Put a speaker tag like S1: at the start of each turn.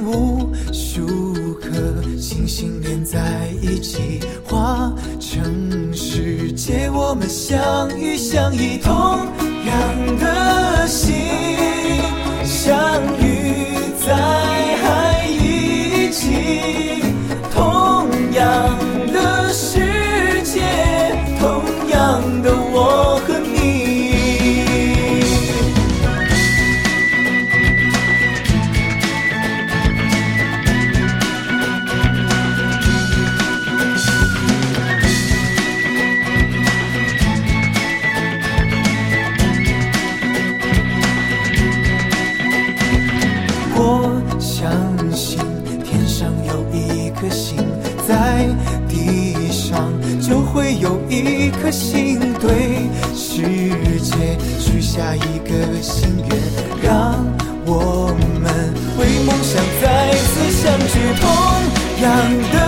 S1: 无数颗星星连在一起，化成世界，我们相遇相依。同样的心，相遇在海一起，同样的世界，同样的我和你。我相信天上有一颗星，在地上就会有一颗星，对世界许下一个心愿，让我们为梦想再次相聚。同样的